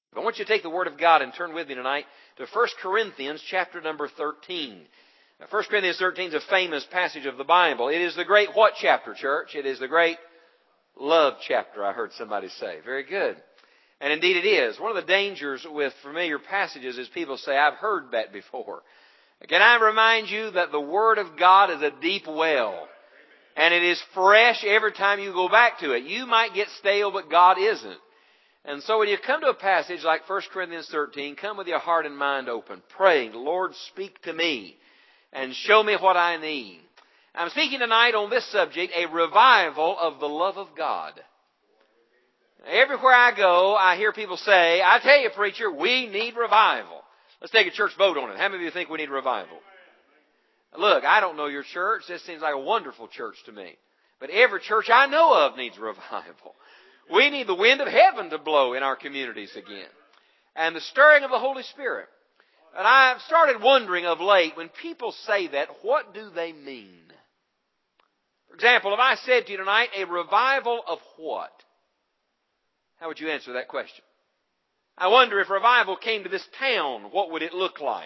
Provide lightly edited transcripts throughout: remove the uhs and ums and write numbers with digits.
I want you to take the Word of God and turn with me tonight to 1 Corinthians chapter number 13. Now, 1 Corinthians 13 is a famous passage of the Bible. It is the great what chapter, church? It is the great love chapter, I heard somebody say. Very good. And indeed it is. One of the dangers with familiar passages is people say, I've heard that before. Can I remind you that the Word of God is a deep well, and it is fresh every time you go back to it. You might get stale, but God isn't. And so when you come to a passage like 1 Corinthians 13, come with your heart and mind open, praying, Lord, speak to me and show me what I need. I'm speaking tonight on this subject, a revival of the love of God. Everywhere I go, I hear people say, I tell you, preacher, we need revival. Let's take a church vote on it. How many of you think we need revival? Look, I don't know your church. This seems like a wonderful church to me. But every church I know of needs revival. We need the wind of heaven to blow in our communities again. And the stirring of the Holy Spirit. And I've started wondering of late, when people say that, what do they mean? For example, if I said to you tonight, a revival of what? How would you answer that question? I wonder if revival came to this town, what would it look like?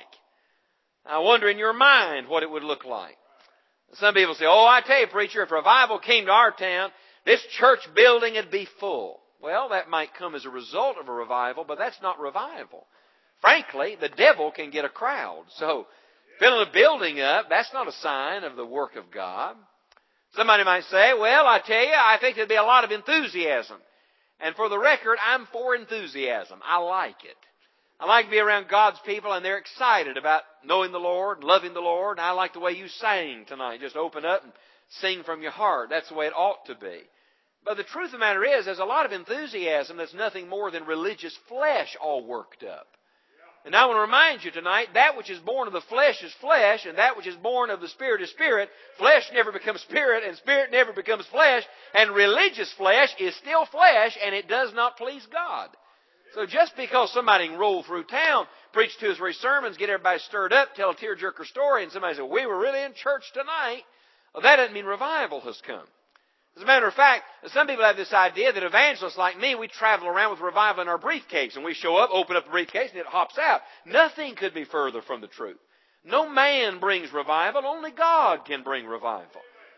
I wonder in your mind what it would look like. Some people say, oh, I tell you, preacher, if revival came to our town, this church building would be full. Well, that might come as a result of a revival, but that's not revival. Frankly, the devil can get a crowd. So, filling a building up, that's not a sign of the work of God. Somebody might say, well, I tell you, I think there'd be a lot of enthusiasm. And for the record, I'm for enthusiasm. I like it. I like to be around God's people, and they're excited about knowing the Lord, loving the Lord. And I like the way you sang tonight. Just open up and sing from your heart. That's the way it ought to be. But the truth of the matter is, there's a lot of enthusiasm that's nothing more than religious flesh all worked up. And I want to remind you tonight, that which is born of the flesh is flesh, and that which is born of the Spirit is spirit. Flesh never becomes spirit, and spirit never becomes flesh. And religious flesh is still flesh, and it does not please God. So just because somebody can roll through town, preach 2 or 3 sermons, get everybody stirred up, tell a tearjerker story, and somebody says, we were really in church tonight, well, that doesn't mean revival has come. As a matter of fact, some people have this idea that evangelists like me, we travel around with revival in our briefcase, and we show up, open up the briefcase, and it hops out. Nothing could be further from the truth. No man brings revival, only God can bring revival.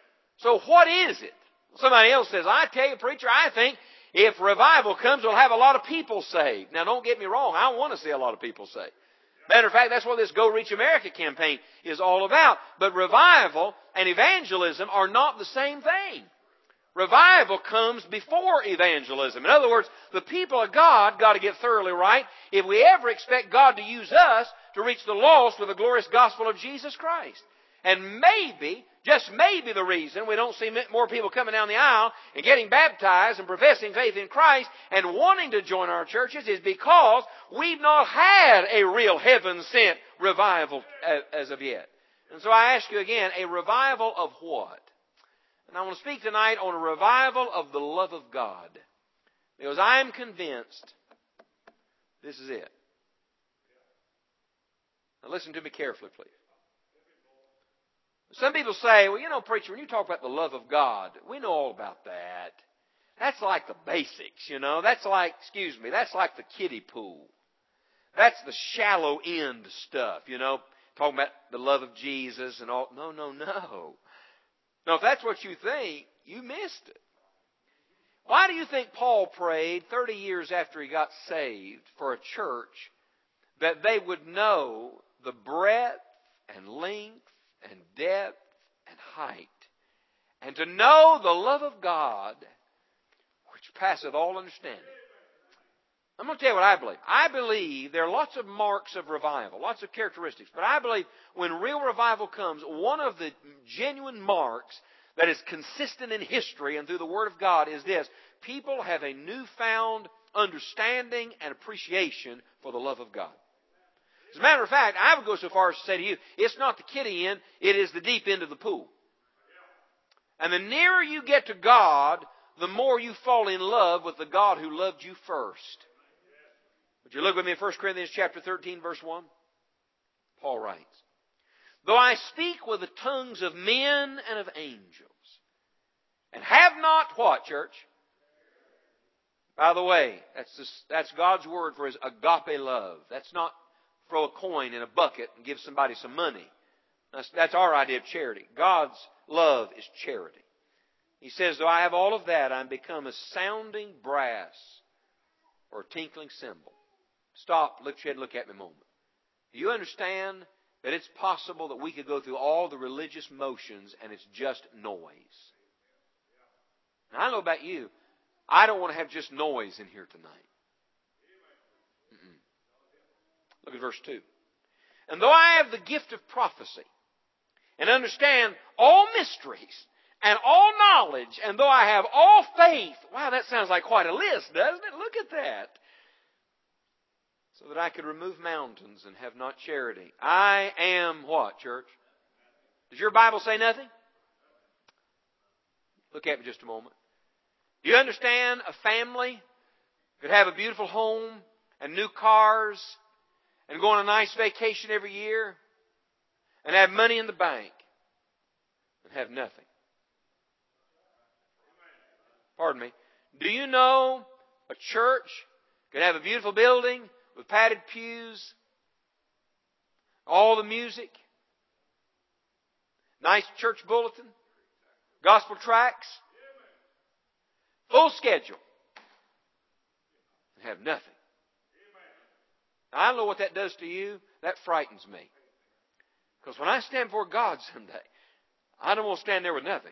So what is it? Somebody else says, I tell you, preacher, I think if revival comes, we'll have a lot of people saved. Now, don't get me wrong, I want to see a lot of people saved. Matter of fact, that's what this Go Reach America campaign is all about. But revival and evangelism are not the same thing. Revival comes before evangelism. In other words, the people of God got to get thoroughly right if we ever expect God to use us to reach the lost with the glorious gospel of Jesus Christ. And maybe, just maybe the reason we don't see more people coming down the aisle and getting baptized and professing faith in Christ and wanting to join our churches is because we've not had a real heaven-sent revival as of yet. And so I ask you again, a revival of what? And I want to speak tonight on a revival of the love of God. Because I am convinced this is it. Now listen to me carefully, please. Some people say, well, you know, preacher, when you talk about the love of God, we know all about that. That's like the basics, you know. That's like the kiddie pool. That's the shallow end stuff, you know. Talking about the love of Jesus and all. No. Now, if that's what you think, you missed it. Why do you think Paul prayed 30 years after he got saved for a church that they would know the breadth and length and depth and height, and to know the love of God which passeth all understanding? I'm going to tell you what I believe. I believe there are lots of marks of revival, lots of characteristics. But I believe when real revival comes, one of the genuine marks that is consistent in history and through the Word of God is this. People have a newfound understanding and appreciation for the love of God. As a matter of fact, I would go so far as to say to you, it's not the kiddie end, it is the deep end of the pool. And the nearer you get to God, the more you fall in love with the God who loved you first. Would you look with me in 1 Corinthians chapter 13, verse 1? Paul writes, though I speak with the tongues of men and of angels, and have not what, church? By the way, that's God's word for His agape love. That's not throw a coin in a bucket and give somebody some money. That's our idea of charity. God's love is charity. He says, though I have all of that, I'm become a sounding brass or a tinkling cymbal. Stop, look at me a moment. Do you understand that it's possible that we could go through all the religious motions and it's just noise? Now, I don't know about you. I don't want to have just noise in here tonight. Look at verse 2. And though I have the gift of prophecy and understand all mysteries and all knowledge, and though I have all faith. Wow, that sounds like quite a list, doesn't it? Look at that. So that I could remove mountains and have not charity. I am what, church? Does your Bible say nothing? Look at me just a moment. Do you understand a family could have a beautiful home and new cars and go on a nice vacation every year and have money in the bank and have nothing? Pardon me. Do you know a church could have a beautiful building with padded pews, all the music, nice church bulletin, gospel tracts, full schedule, and have nothing? Now, I don't know what that does to you. That frightens me. Because when I stand before God someday, I don't want to stand there with nothing.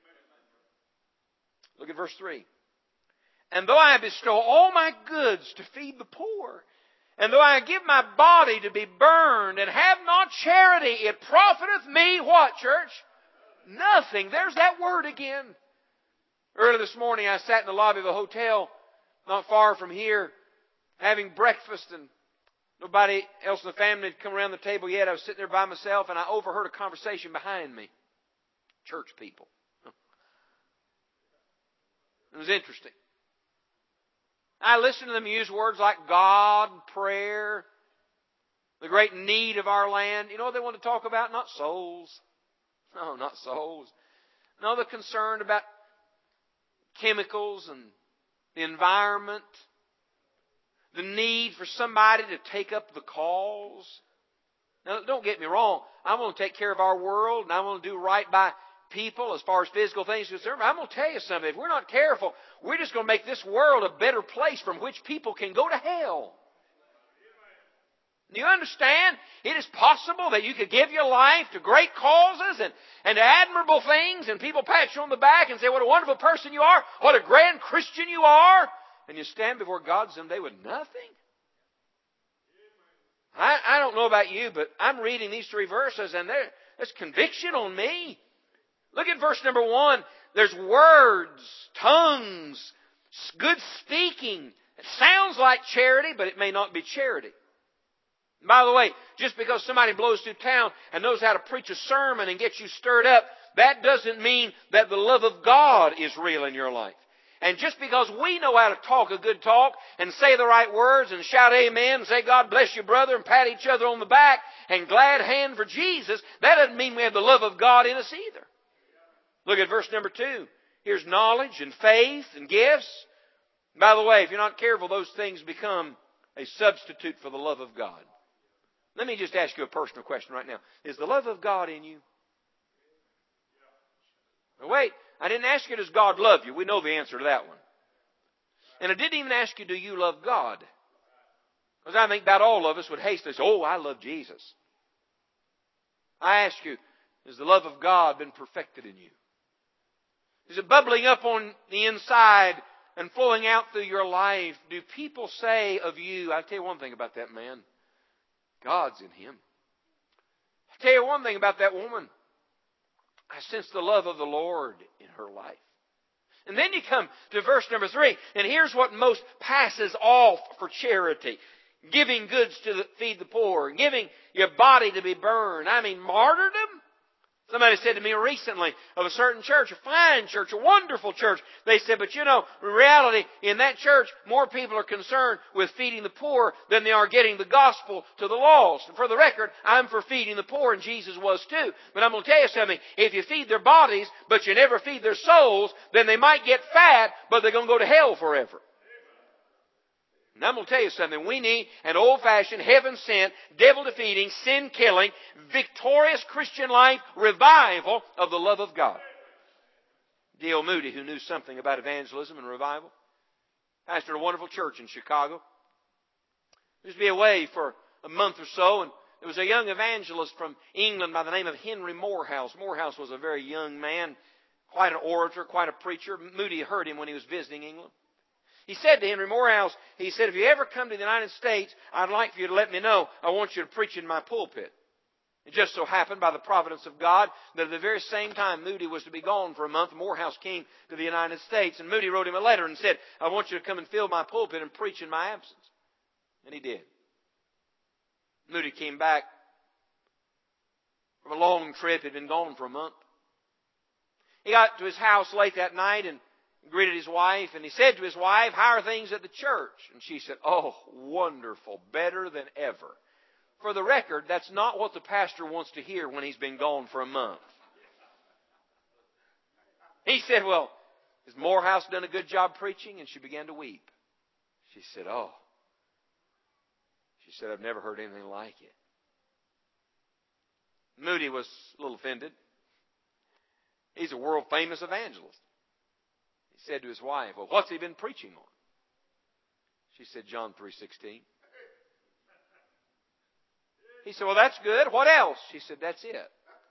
Look at verse 3. And though I bestow all my goods to feed the poor, and though I give my body to be burned, and have not charity, it profiteth me what, church? Nothing. There's that word again. Early this morning I sat in the lobby of a hotel not far from here having breakfast, and nobody else in the family had come around the table yet. I was sitting there by myself, and I overheard a conversation behind me. Church people. It was interesting. I listened to them use words like God, prayer, the great need of our land. You know what they want to talk about? Not souls. No, not souls. No, they're concerned about chemicals and the environment. The need for somebody to take up the cause. Now, don't get me wrong. I want to take care of our world, and I want to do right by people as far as physical things are concerned. I'm going to tell you something. If we're not careful, we're just going to make this world a better place from which people can go to hell. Do you understand? It is possible that you could give your life to great causes and to admirable things, and people pat you on the back and say, what a wonderful person you are, what a grand Christian you are, and you stand before God someday with nothing? I don't know about you, but I'm reading these three verses, and there's conviction on me. Look at verse number 1. There's words, tongues, good speaking. It sounds like charity, but it may not be charity. And by the way, just because somebody blows through town and knows how to preach a sermon and get you stirred up, that doesn't mean that the love of God is real in your life. And just because we know how to talk a good talk and say the right words and shout amen and say God bless you brother and pat each other on the back and glad hand for Jesus, that doesn't mean we have the love of God in us either. Look at verse number 2. Here's knowledge and faith and gifts. By the way, if you're not careful, those things become a substitute for the love of God. Let me just ask you a personal question right now. Is the love of God in you? Now wait, I didn't ask you, does God love you? We know the answer to that one. And I didn't even ask you, do you love God? Because I think about all of us would hastily say, oh, I love Jesus. I ask you, has the love of God been perfected in you? Is it bubbling up on the inside and flowing out through your life? Do people say of you, I'll tell you one thing about that man, God's in him. I'll tell you one thing about that woman, I sense the love of the Lord in her life. And then you come to verse number 3, and here's what most passes off for charity. Giving goods to feed the poor, giving your body to be burned. I mean, martyrdom? Somebody said to me recently of a certain church, a fine church, a wonderful church. They said, but you know, in reality, in that church, more people are concerned with feeding the poor than they are getting the gospel to the lost. And for the record, I'm for feeding the poor, and Jesus was too. But I'm going to tell you something. If you feed their bodies, but you never feed their souls, then they might get fat, but they're going to go to hell forever. And I'm going to tell you something. We need an old-fashioned, heaven-sent, devil-defeating, sin-killing, victorious Christian life revival of the love of God. D.L. Moody, who knew something about evangelism and revival, pastored a wonderful church in Chicago. He used to be away for a month or so, and there was a young evangelist from England by the name of Henry Morehouse. Morehouse was a very young man, quite an orator, quite a preacher. Moody heard him when he was visiting England. He said to Henry Morehouse, he said, if you ever come to the United States, I'd like for you to let me know. I want you to preach in my pulpit. It just so happened by the providence of God that at the very same time Moody was to be gone for a month, Morehouse came to the United States, and Moody wrote him a letter and said, I want you to come and fill my pulpit and preach in my absence. And he did. Moody came back from a long trip. He'd been gone for a month. He got to his house late that night and greeted his wife, and he said to his wife, how are things at the church? And she said, oh, wonderful, better than ever. For the record, that's not what the pastor wants to hear when he's been gone for a month. He said, well, has Morehouse done a good job preaching? And she began to weep. She said, oh. She said, I've never heard anything like it. Moody was a little offended. He's a world-famous evangelist. He said to his wife, well, what's he been preaching on? She said, John 3:16. He said, well, that's good. What else? She said, that's it.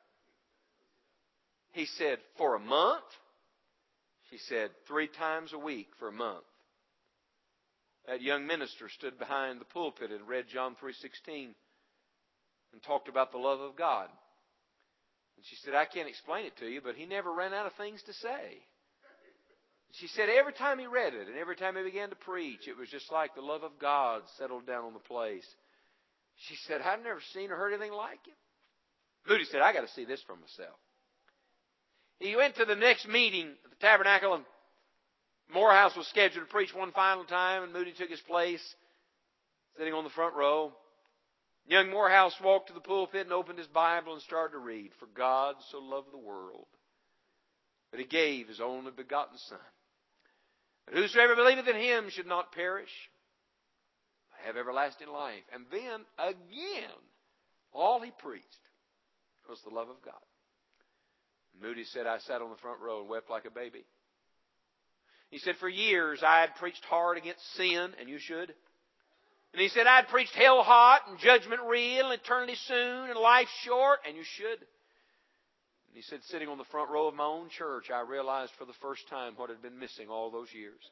He said, for a month? She said, 3 times a week for a month. That young minister stood behind the pulpit and read John 3:16 and talked about the love of God. And she said, I can't explain it to you, but he never ran out of things to say. She said every time he read it and every time he began to preach, it was just like the love of God settled down on the place. She said, I've never seen or heard anything like it. Moody said, I got to see this for myself. He went to the next meeting at the tabernacle, and Morehouse was scheduled to preach one final time, and Moody took his place, sitting on the front row. Young Morehouse walked to the pulpit and opened his Bible and started to read. For God so loved the world that He gave His only begotten Son, that whosoever believeth in Him should not perish, but have everlasting life. And then, again, all he preached was the love of God. Moody said, I sat on the front row and wept like a baby. He said, for years I had preached hard against sin, and you should. And he said, I had preached hell hot and judgment real and eternity soon and life short, and you should. And he said, sitting on the front row of my own church, I realized for the first time what had been missing all those years.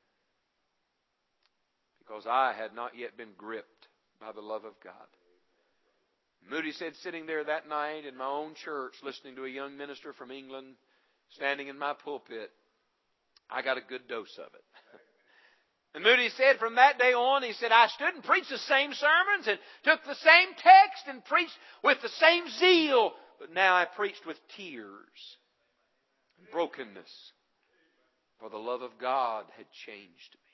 Because I had not yet been gripped by the love of God. Moody said, sitting there that night in my own church, listening to a young minister from England, standing in my pulpit, I got a good dose of it. And Moody said from that day on, he said, I stood and preached the same sermons and took the same text and preached with the same zeal. But now I preached with tears and brokenness. For the love of God had changed me.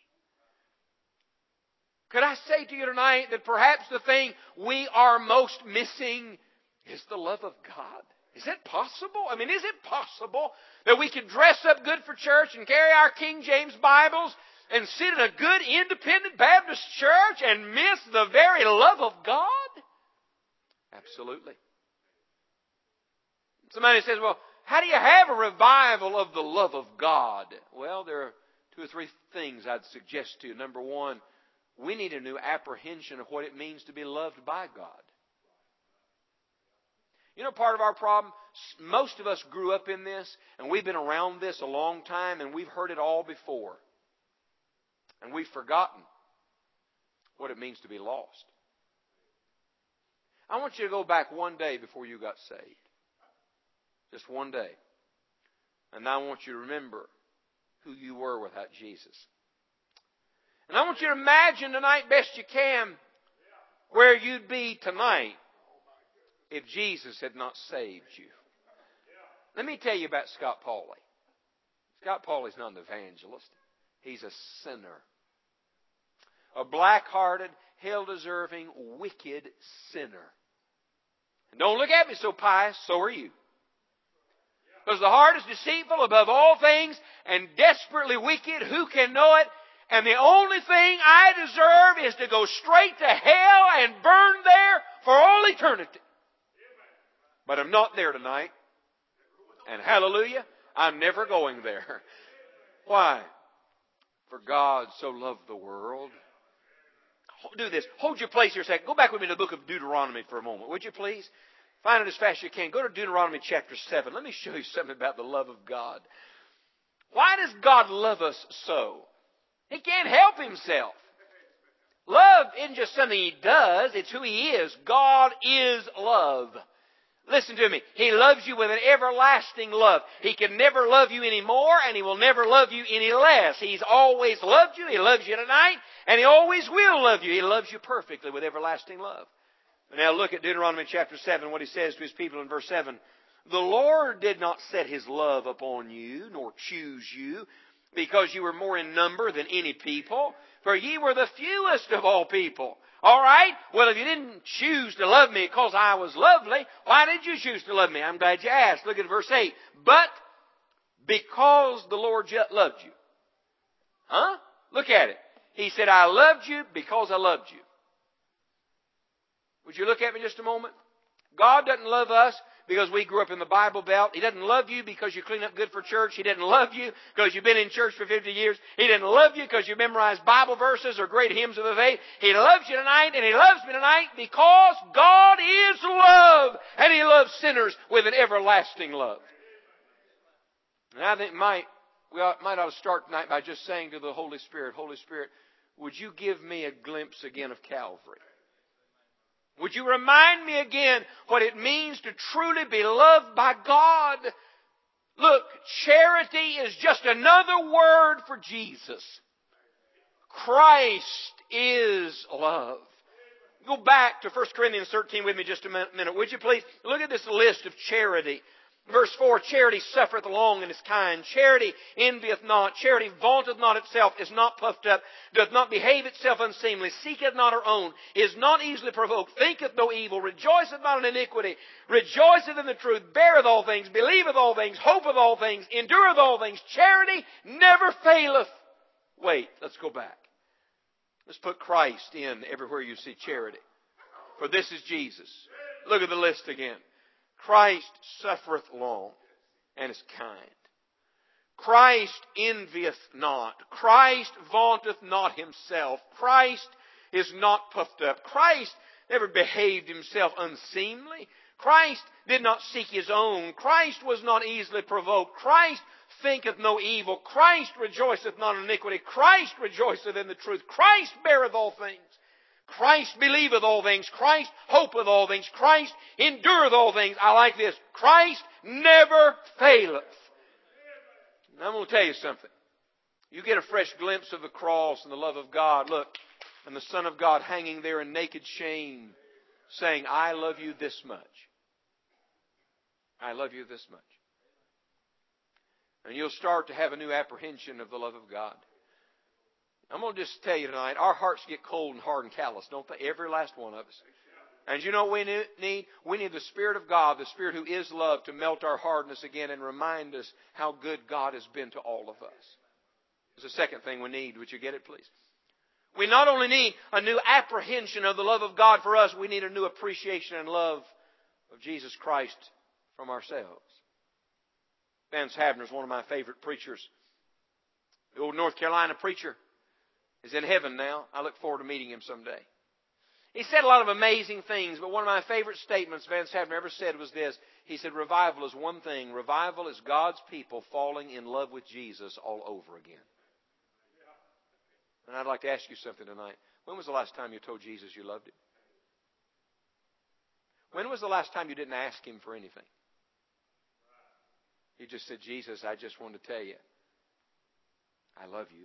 Could I say to you tonight that perhaps the thing we are most missing is the love of God? Is it possible? I mean, is it possible that we could dress up good for church and carry our King James Bibles and sit in a good independent Baptist church and miss the very love of God? Absolutely. Somebody says, well, how do you have a revival of the love of God? Well, there are 2 or 3 things I'd suggest to you. Number one, we need a new apprehension of what it means to be loved by God. You know, part of our problem, most of us grew up in this, and we've been around this a long time, and we've heard it all before. And we've forgotten what it means to be lost. I want you to go back one day before you got saved. Just one day. And I want you to remember who you were without Jesus. And I want you to imagine tonight, best you can, where you'd be tonight if Jesus had not saved you. Let me tell you about Scott Pauley. Scott Pauley's not an evangelist. He's a sinner. A black-hearted, hell-deserving, wicked sinner. And don't look at me so pious, so are you. Because the heart is deceitful above all things and desperately wicked. Who can know it? And the only thing I deserve is to go straight to hell and burn there for all eternity. But I'm not there tonight. And hallelujah, I'm never going there. Why? For God so loved the world. Do this. Hold your place here a second. Go back with me to the book of Deuteronomy for a moment, would you please? Find it as fast as you can. Go to Deuteronomy chapter 7. Let me show you something about the love of God. Why does God love us so? He can't help Himself. Love isn't just something He does. It's who He is. God is love. Listen to me. He loves you with an everlasting love. He can never love you any more, and He will never love you any less. He's always loved you. He loves you tonight, and He always will love you. He loves you perfectly with everlasting love. Now look at Deuteronomy chapter 7, what He says to His people in verse 7. The Lord did not set His love upon you, nor choose you, because you were more in number than any people, for ye were the fewest of all people. All right? Well, if you didn't choose to love me because I was lovely, why did you choose to love me? I'm glad you asked. Look at verse 8. But because the Lord loved you. Huh? Look at it. He said, I loved you because I loved you. Would you look at me just a moment? God doesn't love us because we grew up in the Bible Belt. He doesn't love you because you clean up good for church. He doesn't love you because you've been in church for 50 years. He doesn't love you because you memorized Bible verses or great hymns of the faith. He loves you tonight, and He loves me tonight because God is love, and He loves sinners with an everlasting love. And I think we might ought to start tonight by just saying to the Holy Spirit, Holy Spirit, would you give me a glimpse again of Calvary? Would you remind me again what it means to truly be loved by God? Look, charity is just another word for Jesus. Christ is love. Go back to 1 Corinthians 13 with me just a minute, would you please? Look at this list of charity. Verse 4, charity suffereth long and is kind. Charity envieth not. Charity vaunteth not itself, is not puffed up, doth not behave itself unseemly, seeketh not her own, is not easily provoked, thinketh no evil, rejoiceth not in iniquity, rejoiceth in the truth, beareth all things, believeth all things, hopeth all things, endureth all things. Charity never faileth. Wait, let's go back. Let's put Christ in everywhere you see charity. For this is Jesus. Look at the list again. Christ suffereth long and is kind. Christ envieth not. Christ vaunteth not himself. Christ is not puffed up. Christ never behaved himself unseemly. Christ did not seek his own. Christ was not easily provoked. Christ thinketh no evil. Christ rejoiceth not in iniquity. Christ rejoiceth in the truth. Christ beareth all things. Christ believeth all things. Christ hopeth all things. Christ endureth all things. I like this. Christ never faileth. And I'm going to tell you something. You get a fresh glimpse of the cross and the love of God. Look, and the Son of God hanging there in naked shame, saying, I love you this much. I love you this much. And you'll start to have a new apprehension of the love of God. I'm going to just tell you tonight, our hearts get cold and hard and callous, don't they? Every last one of us. And you know what we need? We need the Spirit of God, the Spirit who is love, to melt our hardness again and remind us how good God has been to all of us. There's a second thing we need. Would you get it, please? We not only need a new apprehension of the love of God for us, we need a new appreciation and love of Jesus Christ from ourselves. Vance Havner is one of my favorite preachers. The old North Carolina preacher is in heaven now. I look forward to meeting him someday. He said a lot of amazing things, but one of my favorite statements Vance Havner ever said was this. He said, revival is one thing. Revival is God's people falling in love with Jesus all over again. And I'd like to ask you something tonight. When was the last time you told Jesus you loved Him? When was the last time you didn't ask Him for anything? You just said, Jesus, I just want to tell you, I love you.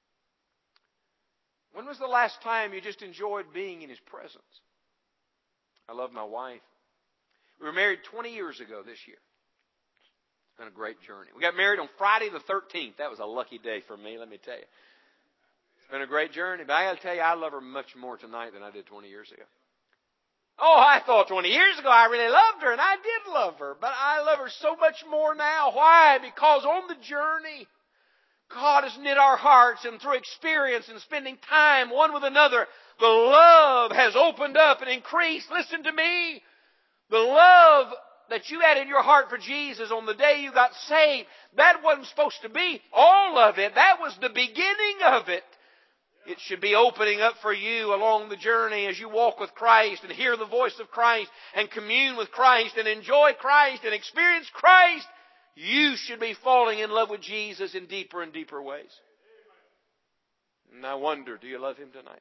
When was the last time you just enjoyed being in His presence? I love my wife. We were married 20 years ago this year. It's been a great journey. We got married on Friday the 13th. That was a lucky day for me, let me tell you. It's been a great journey. But I got to tell you, I love her much more tonight than I did 20 years ago. Oh, I thought 20 years ago I really loved her, and I did love her. But I love her so much more now. Why? Because on the journey, God has knit our hearts, and through experience and spending time one with another, the love has opened up and increased. Listen to me. The love that you had in your heart for Jesus on the day you got saved, that wasn't supposed to be all of it. That was the beginning of it. It should be opening up for you along the journey as you walk with Christ and hear the voice of Christ and commune with Christ and enjoy Christ and experience Christ. You should be falling in love with Jesus in deeper and deeper ways. And I wonder, do you love Him tonight?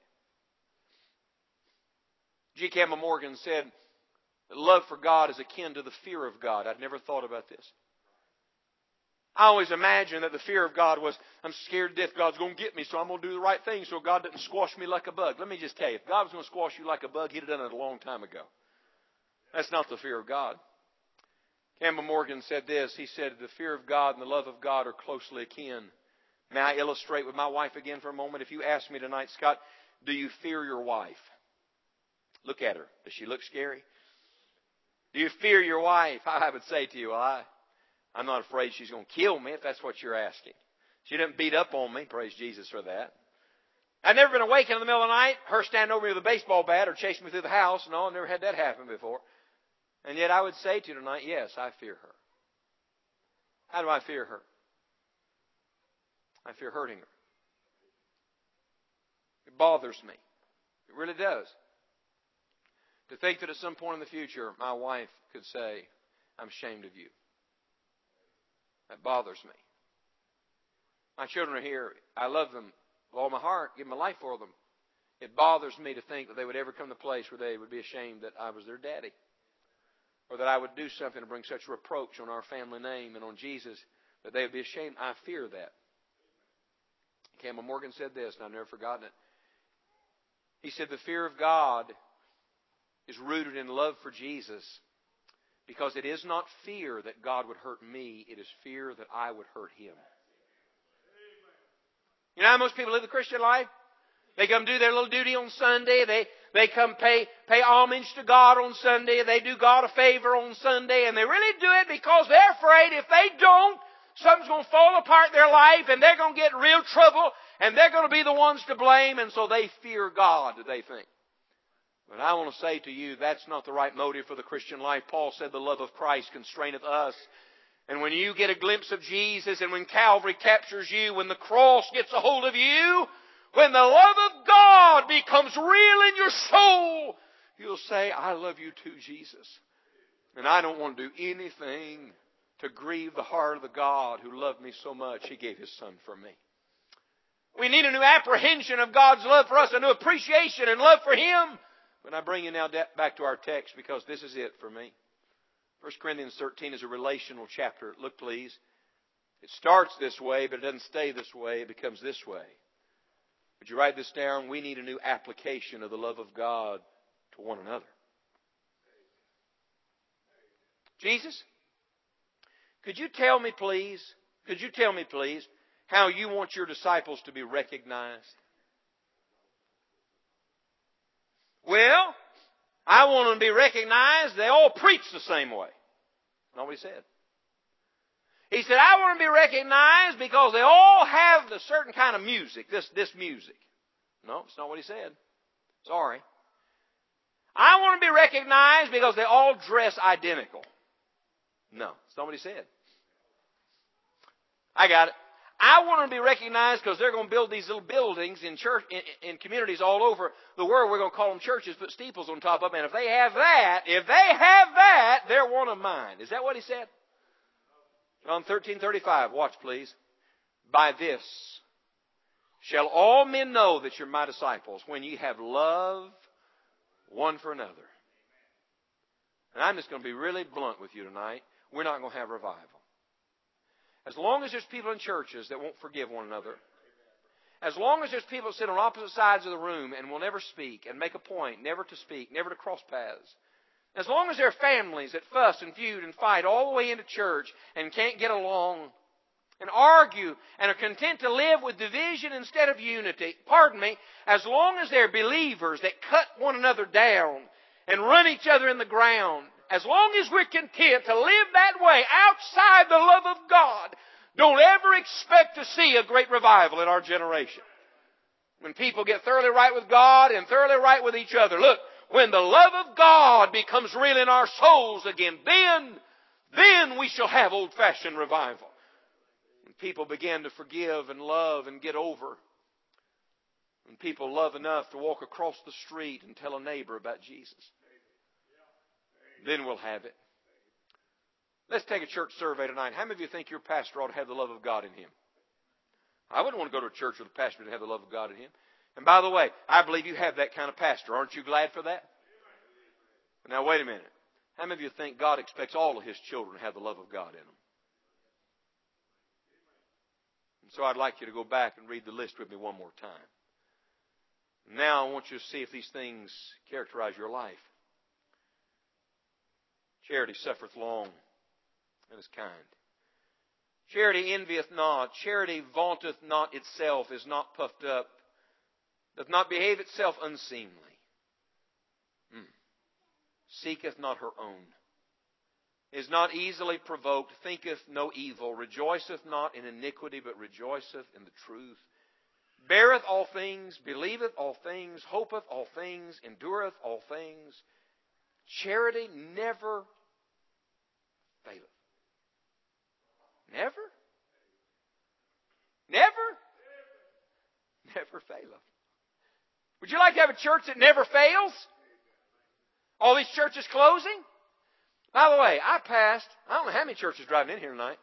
G. Campbell Morgan said, love for God is akin to the fear of God. I'd never thought about this. I always imagined that the fear of God was, I'm scared to death God's going to get me, so I'm going to do the right thing so God doesn't squash me like a bug. Let me just tell you, if God was going to squash you like a bug, He'd have done it a long time ago. That's not the fear of God. Campbell Morgan said this. He said, the fear of God and the love of God are closely akin. May I illustrate with my wife again for a moment? If you ask me tonight, Scott, do you fear your wife? Look at her. Does she look scary? Do you fear your wife? I would say to you, I'm not afraid she's going to kill me, if that's what you're asking. She didn't beat up on me. Praise Jesus for that. I've never been awakened in the middle of the night, her standing over me with a baseball bat or chasing me through the house. No, I've never had that happen before. And yet I would say to you tonight, yes, I fear her. How do I fear her? I fear hurting her. It bothers me. It really does. To think that at some point in the future, my wife could say, I'm ashamed of you. That bothers me. My children are here. I love them with all my heart, give my life for them. It bothers me to think that they would ever come to a place where they would be ashamed that I was their daddy. Or that I would do something to bring such reproach on our family name and on Jesus that they would be ashamed. I fear that. Campbell Morgan said this, and I've never forgotten it. He said, the fear of God is rooted in love for Jesus. Because it is not fear that God would hurt me. It is fear that I would hurt Him. You know how most people live the Christian life? They come do their little duty on Sunday. They come pay homage to God on Sunday. They do God a favor on Sunday. And they really do it because they're afraid if they don't, something's going to fall apart in their life and they're going to get in real trouble and they're going to be the ones to blame. And so they fear God, they think. But I want to say to you, that's not the right motive for the Christian life. Paul said the love of Christ constraineth us. And when you get a glimpse of Jesus and when Calvary captures you, when the cross gets a hold of you, when the love of God becomes real in your soul, you'll say, I love you too, Jesus. And I don't want to do anything to grieve the heart of the God who loved me so much, He gave His Son for me. We need a new apprehension of God's love for us, a new appreciation and love for Him. But I bring you now back to our text because this is it for me. 1 Corinthians 13 is a relational chapter. Look, please. It starts this way, but it doesn't stay this way. It becomes this way. Would you write this down? We need a new application of the love of God to one another. Jesus, could you tell me, please, how you want your disciples to be recognized? Well, I want them to be recognized. They all preach the same way. That's not what He said. He said, I want them to be recognized because they all have a certain kind of music, this music. No, it's not what He said. Sorry. I want them to be recognized because they all dress identical. No, it's not what He said. I got it. I want them to be recognized because they're going to build these little buildings in church, in communities all over the world. We're going to call them churches, put steeples on top of them. And if they have that, they're one of mine. Is that what He said? John 13:35. Watch, please. By this shall all men know that you're my disciples, when you have love one for another. And I'm just going to be really blunt with you tonight. We're not going to have revival. As long as there's people in churches that won't forgive one another, as long as there's people that sit on opposite sides of the room and will never speak and make a point never to speak, never to cross paths, as long as there are families that fuss and feud and fight all the way into church and can't get along and argue and are content to live with division instead of unity, as long as there are believers that cut one another down and run each other in the ground, as long as we're content to live that way outside the love of God, Don't ever expect to see a great revival in our generation. When people get thoroughly right with God and thoroughly right with each other. Look, when the love of God becomes real in our souls again, then we shall have old-fashioned revival. When people begin to forgive and love and get over. When people love enough to walk across the street and tell a neighbor about Jesus. Then we'll have it. Let's take a church survey tonight. How many of you think your pastor ought to have the love of God in him? I wouldn't want to go to a church with a pastor to have the love of God in him. And by the way, I believe you have that kind of pastor. Aren't you glad for that? Now wait a minute. How many of you think God expects all of His children to have the love of God in them? And so I'd like you to go back and read the list with me one more time. Now I want you to see if these things characterize your life. Charity suffereth long and is kind. Charity envieth not. Charity vaunteth not itself, is not puffed up, doth not behave itself unseemly. Seeketh not her own. Is not easily provoked. Thinketh no evil. Rejoiceth not in iniquity, but rejoiceth in the truth. Beareth all things. Believeth all things. Hopeth all things. Endureth all things. Charity never faileth. Never? Never? Never faileth. Would you like to have a church that never fails? All these churches closing? By the way, I don't know how many churches driving in here tonight.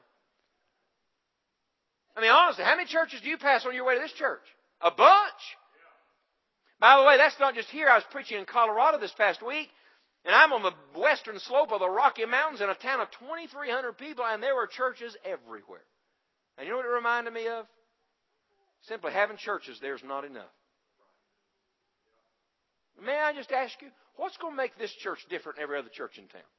I mean, honestly, how many churches do you pass on your way to this church? A bunch. By the way, that's not just here. I was preaching in Colorado this past week, and I'm on the western slope of the Rocky Mountains in a town of 2,300 people, and there were churches everywhere. And you know what it reminded me of? Simply having churches there is not enough. May I just ask you, what's going to make this church different than every other church in town?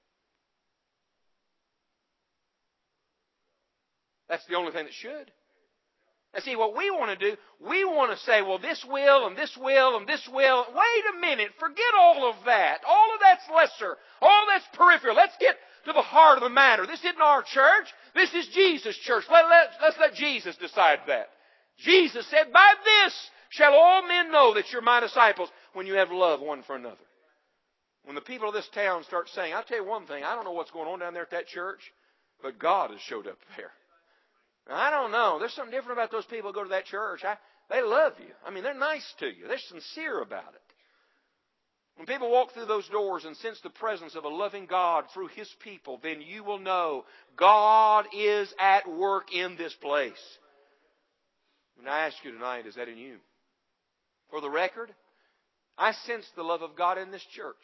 That's the only thing that should. Now see, what we want to do, we want to say, well, this will, and this will, and this will. Wait a minute, forget all of that. All of that's lesser. All that's peripheral. Let's get to the heart of the matter. This isn't our church. This is Jesus' church. Let's let Jesus decide that. Jesus said, by this shall all men know that you're my disciples, when you have love one for another. When the people of this town start saying, I'll tell you one thing, I don't know what's going on down there at that church, but God has showed up there. Now, I don't know. There's something different about those people who go to that church. They love you. I mean, they're nice to you. They're sincere about it. When people walk through those doors and sense the presence of a loving God through His people, then you will know God is at work in this place. And I ask you tonight, is that in you? For the record, I sense the love of God in this church.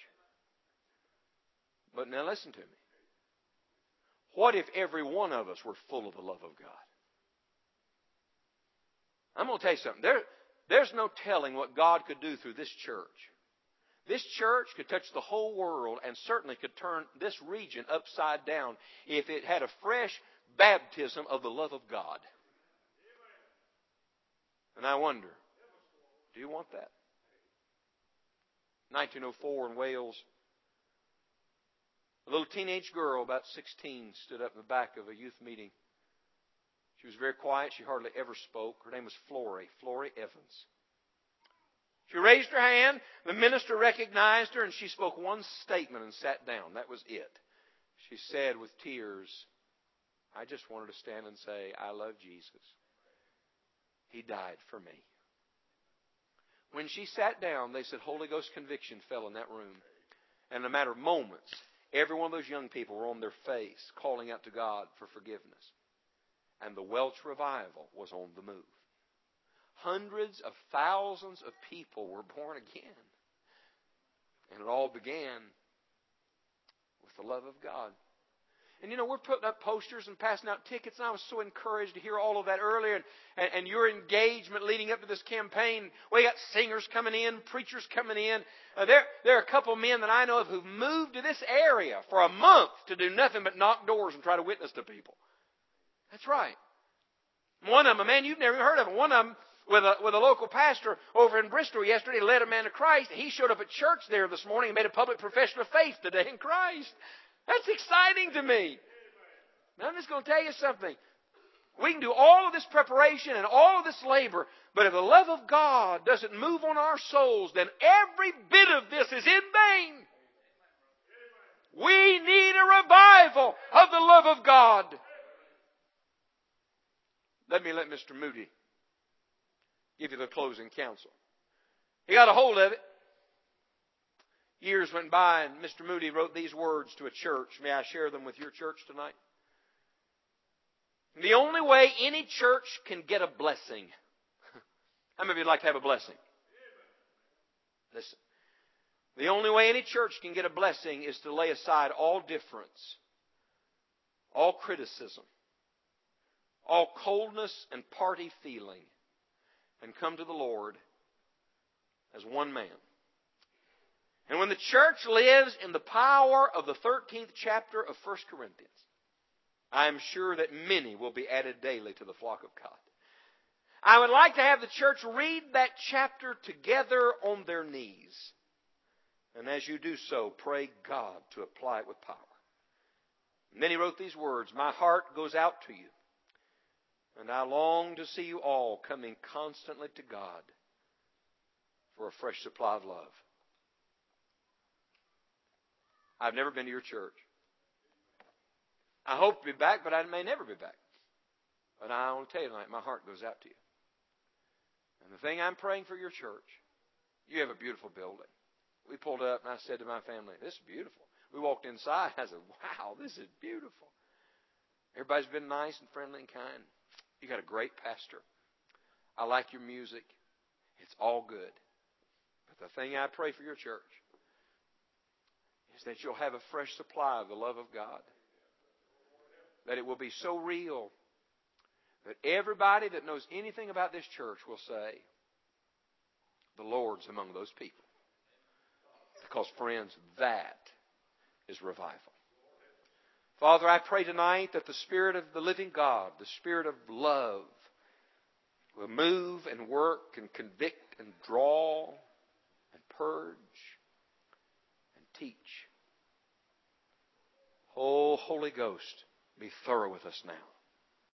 But now listen to me. What if every one of us were full of the love of God? I'm going to tell you something. There's no telling what God could do through this church. This church could touch the whole world and certainly could turn this region upside down if it had a fresh baptism of the love of God. And I wonder, do you want that? 1904 in Wales, a little teenage girl, about 16, stood up in the back of a youth meeting. She was very quiet. She hardly ever spoke. Her name was Flory Evans. She raised her hand. The minister recognized her, and she spoke one statement and sat down. That was it. She said with tears, I just wanted to stand and say, I love Jesus. He died for me. When she sat down, they said Holy Ghost conviction fell in that room. And in a matter of moments, every one of those young people were on their face, calling out to God for forgiveness. And the Welch revival was on the move. Hundreds of thousands of people were born again. And it all began with the love of God. And you know, we're putting up posters and passing out tickets, and I was so encouraged to hear all of that earlier, and your engagement leading up to this campaign. We got singers coming in, preachers coming in. There are a couple of men that I know of who've moved to this area for a month to do nothing but knock doors and try to witness to people. That's right. One of them, a man you've never heard of him, one of them with a local pastor over in Bristol yesterday led a man to Christ. He showed up at church there this morning and made a public profession of faith today in Christ. That's exciting to me. Now, I'm just going to tell you something. We can do all of this preparation and all of this labor, but if the love of God doesn't move on our souls, then every bit of this is in vain. We need a revival of the love of God. Let Mr. Moody give you the closing counsel. He got a hold of it. Years went by and Mr. Moody wrote these words to a church. May I share them with your church tonight? The only way any church can get a blessing. How many of you would like to have a blessing? Listen. The only way any church can get a blessing is to lay aside all difference, all criticism, all coldness and party feeling, and come to the Lord as one man. And when the church lives in the power of the 13th chapter of 1 Corinthians, I am sure that many will be added daily to the flock of God. I would like to have the church read that chapter together on their knees. And as you do so, pray God to apply it with power. And then he wrote these words, "My heart goes out to you, and I long to see you all coming constantly to God for a fresh supply of love." I've never been to your church. I hope to be back, but I may never be back. But I want to tell you tonight, my heart goes out to you. And the thing I'm praying for your church, you have a beautiful building. We pulled up and I said to my family, "This is beautiful." We walked inside. I said, "Wow, this is beautiful." Everybody's been nice and friendly and kind. You got a great pastor. I like your music. It's all good. But the thing I pray for your church is that you'll have a fresh supply of the love of God. That it will be so real that everybody that knows anything about this church will say, "The Lord's among those people." Because, friends, that is revival. Father, I pray tonight that the Spirit of the living God, the Spirit of love, will move and work and convict and draw and purge and teach. Oh, Holy Ghost, be thorough with us now.